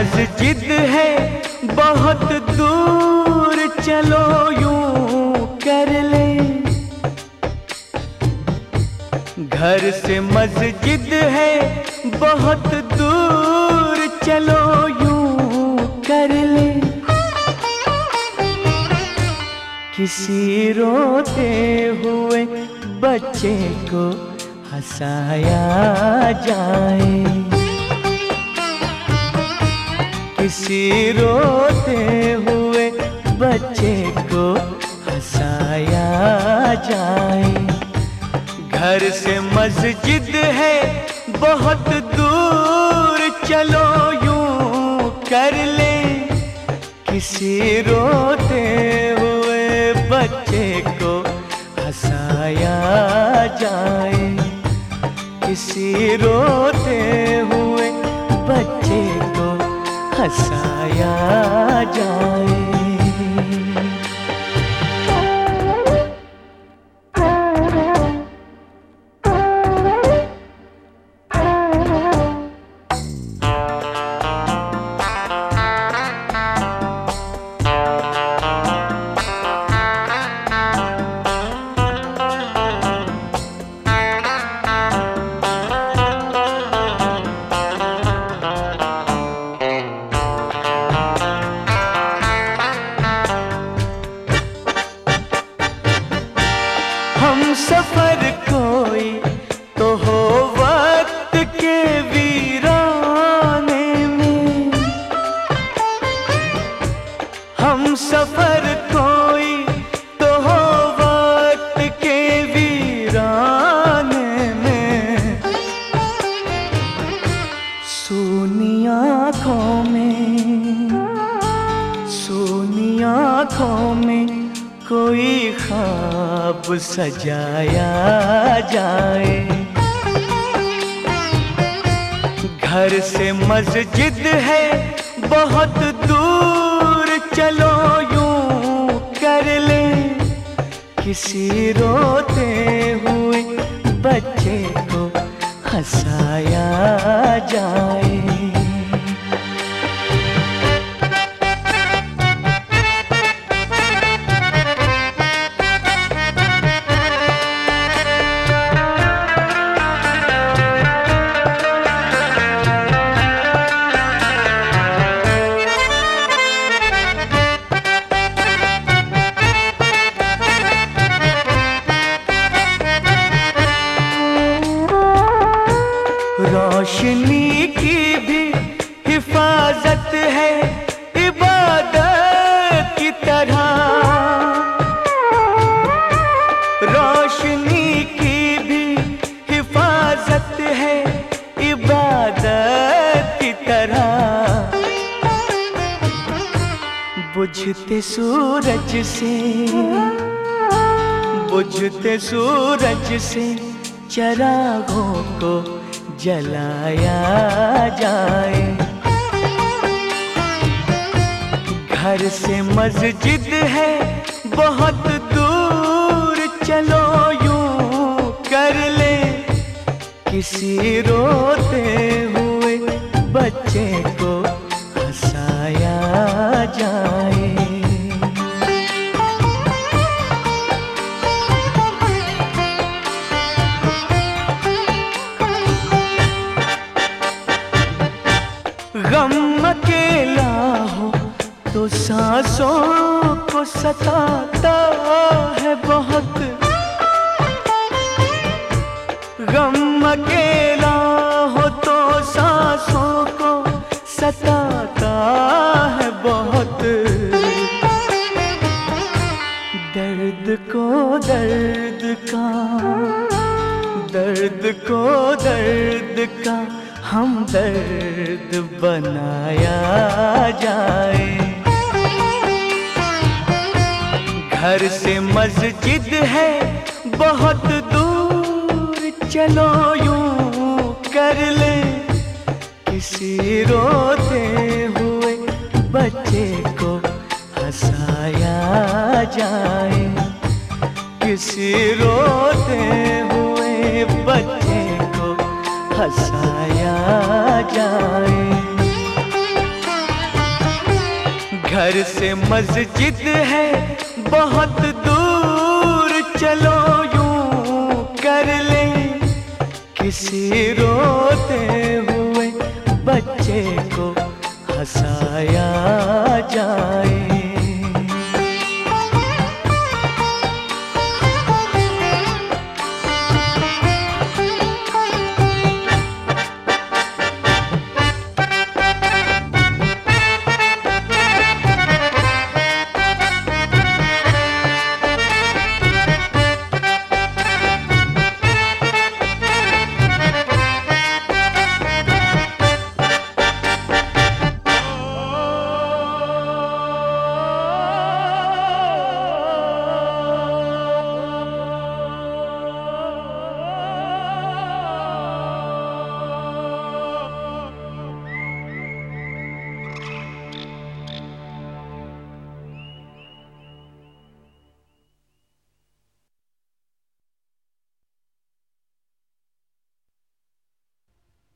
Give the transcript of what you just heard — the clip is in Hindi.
मस्जिद है बहुत दूर, चलो यूं कर ले। घर से मस्जिद है बहुत दूर, चलो यूं कर ले। किसी रोते हुए बच्चे को हंसाया जाए, किसी रोते हुए बच्चे को हंसाया जाए। घर से मस्जिद है बहुत दूर, चलो यूं कर ले। किसी रोते हुए बच्चे को हंसाया जाए, किसी रोते हुए बच्चे को हंसाया जाए। हम सफर कोई तो हो वक्त के वीराने में, हम सफर कोई तो हो वक्त के वीराने में। सूनी आँखों में, सूनी आँखों में कोई ख्वाब सजाया जाए। घर से मस्जिद है बहुत दूर, चलो यूं कर ले। किसी रोते हुए बच्चे को हंसाया जाए। रोशनी की भी हिफाजत है इबादत की तरह, रोशनी की भी हिफाजत है इबादत की तरह। बुझते सूरज से, बुझते सूरज से चरागों को जलाया जाए। घर से मस्जिद है बहुत दूर, चलो यूं कर ले। किसी रोते हुए बच्चे को हंसाया जाए। गम अकेला हो तो सांसों को सताता है बहुत, गम अकेला हो तो सांसों को सताता है बहुत। दर्द को दर्द का, दर्द को दर्द का हमदर्द बनाया जाए। घर से मस्जिद है बहुत दूर, चलो यूं कर ले। किसी रोते हुए बच्चे को हंसाया जाए, किसी रोते हुए बच्चे को हंसाया जाए। घर से मस्जिद है बहुत दूर, चलो यूं कर ले किसी रोते हुए बच्चे को हंसाया